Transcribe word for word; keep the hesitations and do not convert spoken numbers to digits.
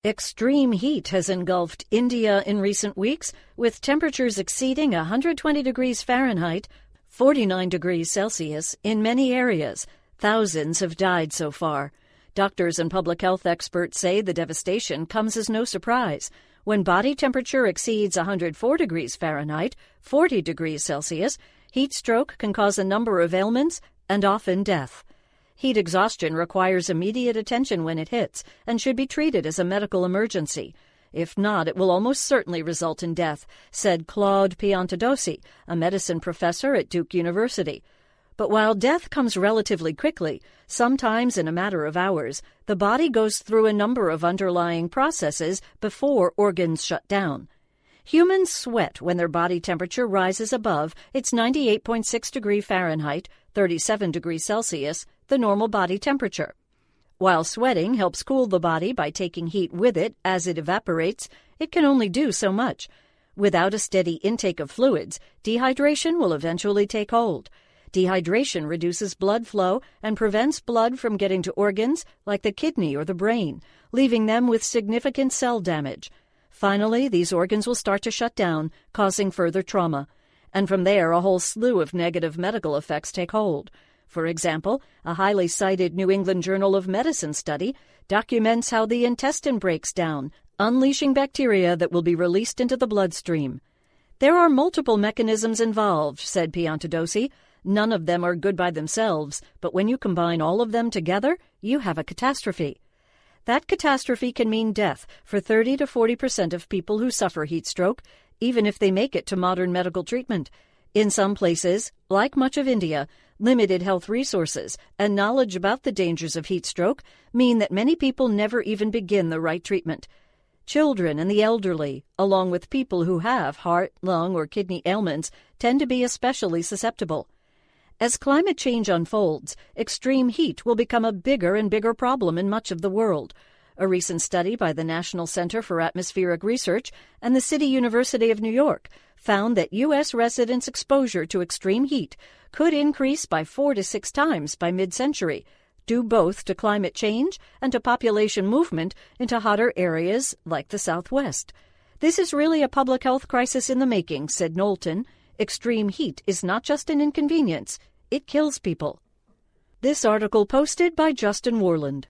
Extreme heat has engulfed India in recent weeks, with temperatures exceeding one hundred twenty degrees Fahrenheit, forty-nine degrees Celsius, in many areas. Thousands have died so far. Doctors and public health experts say the devastation comes as no surprise. When body temperature exceeds one hundred four degrees Fahrenheit, forty degrees Celsius, heat stroke can cause a number of ailments and often death. Heat exhaustion requires immediate attention when it hits and should be treated as a medical emergency. If not, it will almost certainly result in death, said Claude Piantadosi, a medicine professor at Duke University. But while death comes relatively quickly, sometimes in a matter of hours, the body goes through a number of underlying processes before organs shut down. Humans sweat when their body temperature rises above its ninety-eight point six degrees Fahrenheit, thirty-seven degrees Celsius, the normal body temperature. While sweating helps cool the body by taking heat with it as it evaporates, it can only do so much. Without a steady intake of fluids, dehydration will eventually take hold. Dehydration reduces blood flow and prevents blood from getting to organs like the kidney or the brain, leaving them with significant cell damage. Finally, these organs will start to shut down, causing further trauma. And from there, a whole slew of negative medical effects take hold. For example, a highly cited New England Journal of Medicine study documents how the intestine breaks down, unleashing bacteria that will be released into the bloodstream. There are multiple mechanisms involved, said Piantadosi. None of them are good by themselves, but when you combine all of them together, you have a catastrophe. That catastrophe can mean death for thirty to forty percent of people who suffer heat stroke, even if they make it to modern medical treatment. In some places, like much of India, limited health resources and knowledge about the dangers of heat stroke mean that many people never even begin the right treatment. Children and the elderly, along with people who have heart, lung, or kidney ailments, tend to be especially susceptible. As climate change unfolds, extreme heat will become a bigger and bigger problem in much of the world. A recent study by the National Center for Atmospheric Research and the City University of New York found that U S residents' exposure to extreme heat could increase by four to six times by mid-century, due both to climate change and to population movement into hotter areas like the Southwest. This is really a public health crisis in the making, said Knowlton. Extreme heat is not just an inconvenience, it kills people. This article posted by Justin Warland.